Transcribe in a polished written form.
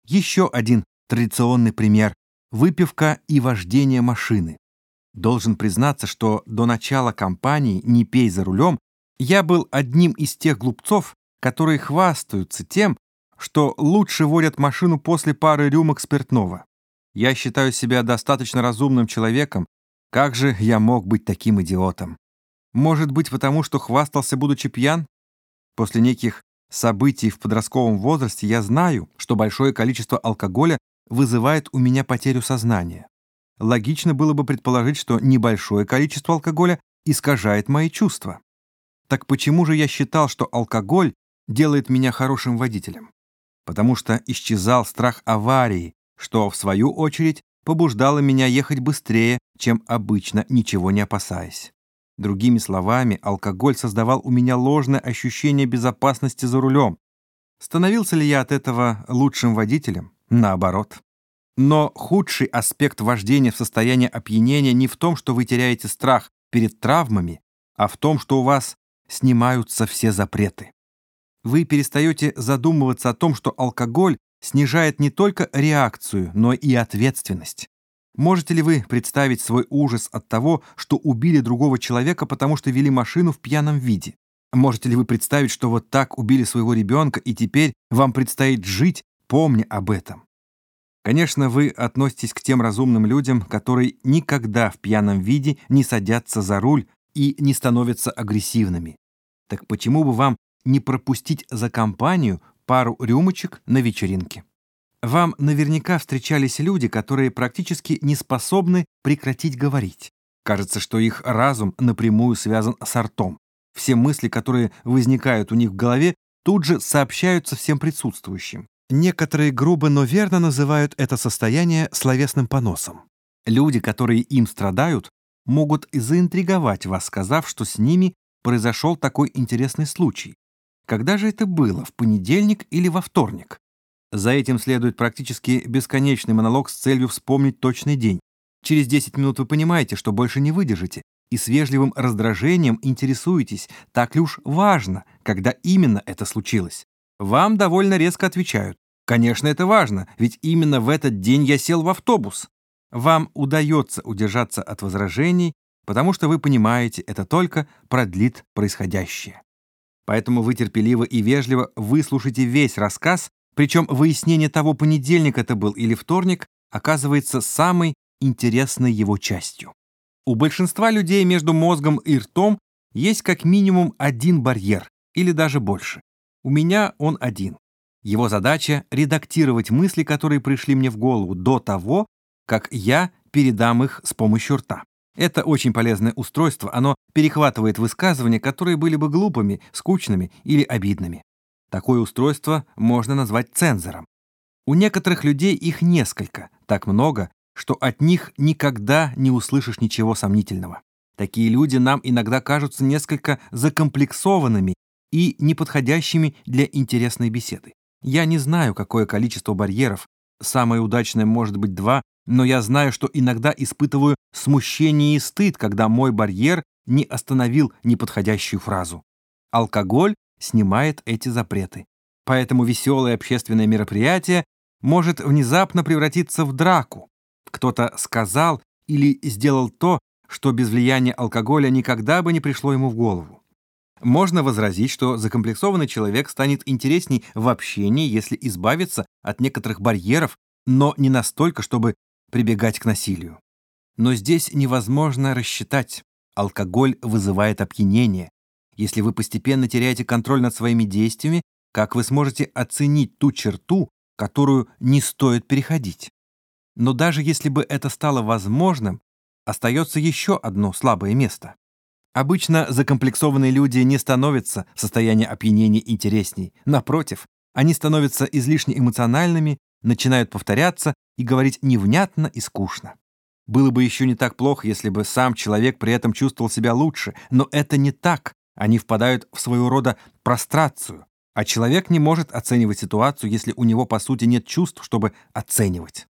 Еще один традиционный пример – выпивка и вождение машины. Должен признаться, что до начала кампании «Не пей за рулем» я был одним из тех глупцов, которые хвастаются тем, что лучше водят машину после пары рюмок спиртного. Я считаю себя достаточно разумным человеком. Как же я мог быть таким идиотом? Может быть, потому что хвастался, будучи пьян? После неких событий в подростковом возрасте я знаю, что большое количество алкоголя вызывает у меня потерю сознания. Логично было бы предположить, что небольшое количество алкоголя искажает мои чувства. Так почему же я считал, что алкоголь делает меня хорошим водителем? Потому что исчезал страх аварии, что, в свою очередь, побуждало меня ехать быстрее, чем обычно, ничего не опасаясь. Другими словами, алкоголь создавал у меня ложное ощущение безопасности за рулем. Становился ли я от этого лучшим водителем? Наоборот. Но худший аспект вождения в состоянии опьянения не в том, что вы теряете страх перед травмами, а в том, что у вас снимаются все запреты. Вы перестаете задумываться о том, что алкоголь снижает не только реакцию, но и ответственность. Можете ли вы представить свой ужас от того, что убили другого человека, потому что вели машину в пьяном виде? Можете ли вы представить, что вот так убили своего ребенка, и теперь вам предстоит жить, помня об этом? Конечно, вы относитесь к тем разумным людям, которые никогда в пьяном виде не садятся за руль и не становятся агрессивными. Так почему бы вам не пропустить за компанию пару рюмочек на вечеринке? Вам наверняка встречались люди, которые практически не способны прекратить говорить. Кажется, что их разум напрямую связан с ртом. Все мысли, которые возникают у них в голове, тут же сообщаются всем присутствующим. Некоторые грубо, но верно называют это состояние словесным поносом. Люди, которые им страдают, могут заинтриговать вас, сказав, что с ними произошел такой интересный случай. Когда же это было, в понедельник или во вторник? За этим следует практически бесконечный монолог с целью вспомнить точный день. Через 10 минут вы понимаете, что больше не выдержите, и с вежливым раздражением интересуетесь, так ли уж важно, когда именно это случилось. Вам довольно резко отвечают: «Конечно, это важно, ведь именно в этот день я сел в автобус». Вам удается удержаться от возражений, потому что вы понимаете, это только продлит происходящее. Поэтому вы терпеливо и вежливо выслушайте весь рассказ, причем выяснение того, понедельник это был или вторник, оказывается самой интересной его частью. У большинства людей между мозгом и ртом есть как минимум один барьер, или даже больше. У меня он один. Его задача — редактировать мысли, которые пришли мне в голову до того, как я передам их с помощью рта. Это очень полезное устройство, оно перехватывает высказывания, которые были бы глупыми, скучными или обидными. Такое устройство можно назвать цензором. У некоторых людей их несколько, так много, что от них никогда не услышишь ничего сомнительного. Такие люди нам иногда кажутся несколько закомплексованными и неподходящими для интересной беседы. Я не знаю, какое количество барьеров, самое удачное может быть 2, но я знаю, что иногда испытываю смущение и стыд, когда мой барьер не остановил неподходящую фразу. Алкоголь снимает эти запреты. Поэтому веселое общественное мероприятие может внезапно превратиться в драку. Кто-то сказал или сделал то, что без влияния алкоголя никогда бы не пришло ему в голову. Можно возразить, что закомплексованный человек станет интересней в общении, если избавиться от некоторых барьеров, но не настолько, чтобы прибегать к насилию. Но здесь невозможно рассчитать. Алкоголь вызывает опьянение. Если вы постепенно теряете контроль над своими действиями, как вы сможете оценить ту черту, которую не стоит переходить? Но даже если бы это стало возможным, остается еще одно слабое место. Обычно закомплексованные люди не становятся в состоянии опьянения интересней. Напротив, они становятся излишне эмоциональными, начинают повторяться и говорить невнятно и скучно. Было бы еще не так плохо, если бы сам человек при этом чувствовал себя лучше, но это не так. Они впадают в своего рода прострацию, а человек не может оценивать ситуацию, если у него, по сути, нет чувств, чтобы оценивать.